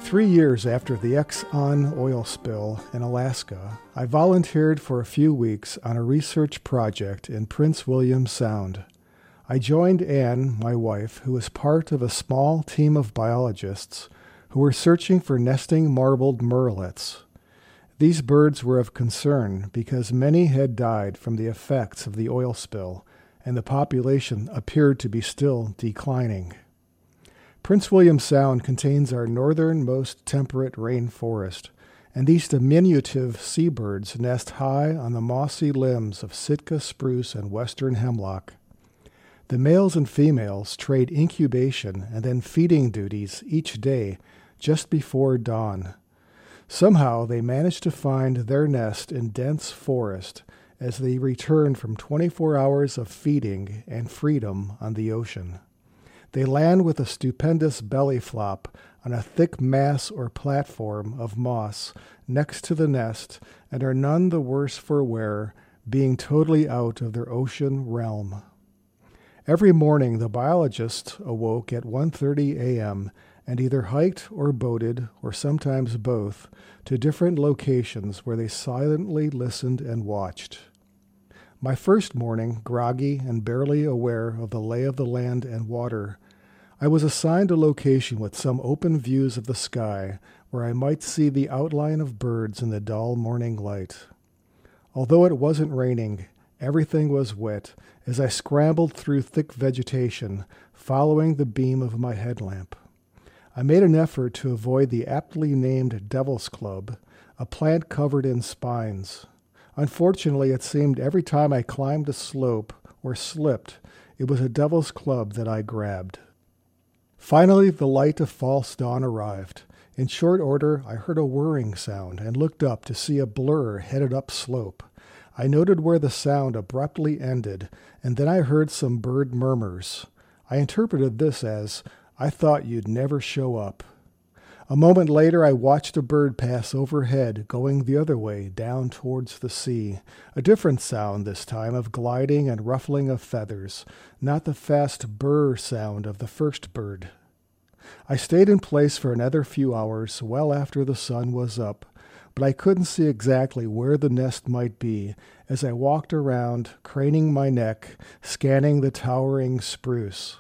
3 years after the Exxon oil spill in Alaska, I volunteered for a few weeks on a research project in Prince William Sound. I joined Anne, my wife, who was part of a small team of biologists who were searching for nesting marbled murrelets. These birds were of concern because many had died from the effects of the oil spill, and the population appeared to be still declining. Prince William Sound contains our northernmost temperate rainforest, and these diminutive seabirds nest high on the mossy limbs of Sitka spruce and western hemlock. The males and females trade incubation and then feeding duties each day just before dawn. Somehow they manage to find their nest in dense forest as they return from 24 hours of feeding and freedom on the ocean. They land with a stupendous belly flop on a thick mass or platform of moss next to the nest and are none the worse for wear, being totally out of their ocean realm. Every morning the biologists awoke at 1:30 a.m. and either hiked or boated, or sometimes both, to different locations where they silently listened and watched. My first morning, groggy and barely aware of the lay of the land and water, I was assigned a location with some open views of the sky where I might see the outline of birds in the dull morning light. Although it wasn't raining, everything was wet as I scrambled through thick vegetation, following the beam of my headlamp. I made an effort to avoid the aptly named Devil's Club, a plant covered in spines. Unfortunately, it seemed every time I climbed a slope or slipped, it was a devil's club that I grabbed. Finally, the light of false dawn arrived. In short order, I heard a whirring sound and looked up to see a blur headed up slope. I noted where the sound abruptly ended, and then I heard some bird murmurs. I interpreted this as, "I thought you'd never show up." A moment later, I watched a bird pass overhead, going the other way, down towards the sea. A different sound this time, of gliding and ruffling of feathers, not the fast burr sound of the first bird. I stayed in place for another few hours, well after the sun was up, but I couldn't see exactly where the nest might be as I walked around, craning my neck, scanning the towering spruce.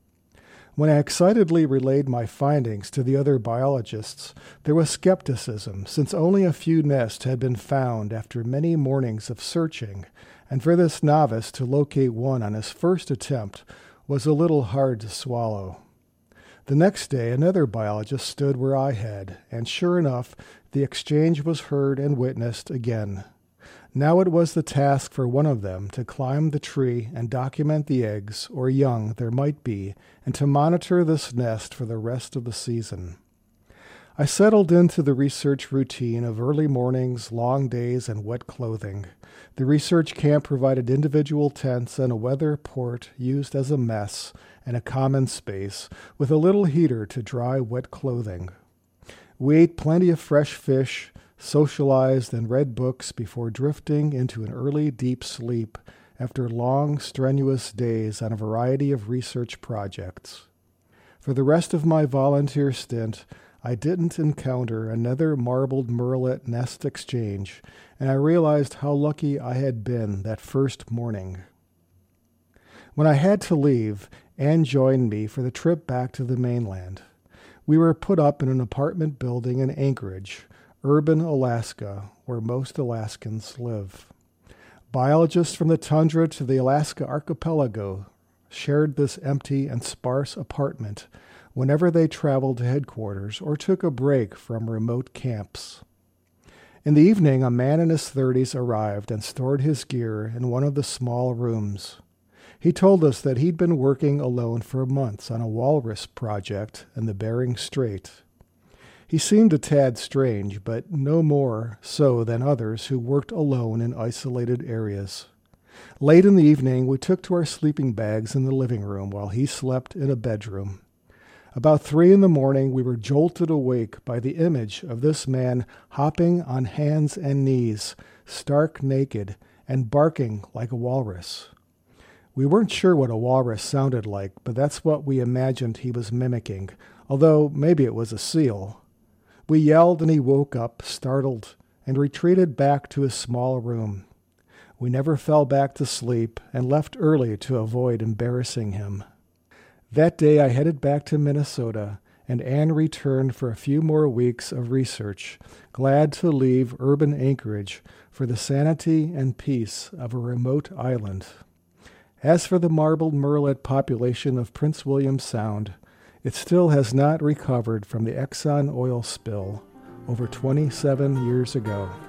When I excitedly relayed my findings to the other biologists, there was skepticism, since only a few nests had been found after many mornings of searching, and for this novice to locate one on his first attempt was a little hard to swallow. The next day another biologist stood where I had, and sure enough, the exchange was heard and witnessed again. Now it was the task for one of them to climb the tree and document the eggs or young there might be, and to monitor this nest for the rest of the season. I settled into the research routine of early mornings, long days, and wet clothing. The research camp provided individual tents and a weather port used as a mess and a common space, with a little heater to dry wet clothing. We ate plenty of fresh fish, socialized, and read books before drifting into an early deep sleep after long, strenuous days on a variety of research projects. For the rest of my volunteer stint, I didn't encounter another marbled murrelet nest exchange, and I realized how lucky I had been that first morning. When I had to leave, Anne joined me for the trip back to the mainland. We were put up in an apartment building in Anchorage, urban Alaska, where most Alaskans live. Biologists from the tundra to the Alaska archipelago shared this empty and sparse apartment whenever they traveled to headquarters or took a break from remote camps. In the evening, a man in his 30s arrived and stored his gear in one of the small rooms. He told us that he'd been working alone for months on a walrus project in the Bering Strait. He seemed a tad strange, but no more so than others who worked alone in isolated areas. Late in the evening, we took to our sleeping bags in the living room while he slept in a bedroom. About 3 a.m, we were jolted awake by the image of this man hopping on hands and knees, stark naked, and barking like a walrus. We weren't sure what a walrus sounded like, but that's what we imagined he was mimicking, although maybe it was a seal. We yelled and he woke up, startled, and retreated back to his small room. We never fell back to sleep and left early to avoid embarrassing him. That day I headed back to Minnesota, and Anne returned for a few more weeks of research, glad to leave urban Anchorage for the sanity and peace of a remote island. As for the marbled murrelet population of Prince William Sound, it still has not recovered from the Exxon oil spill over 27 years ago.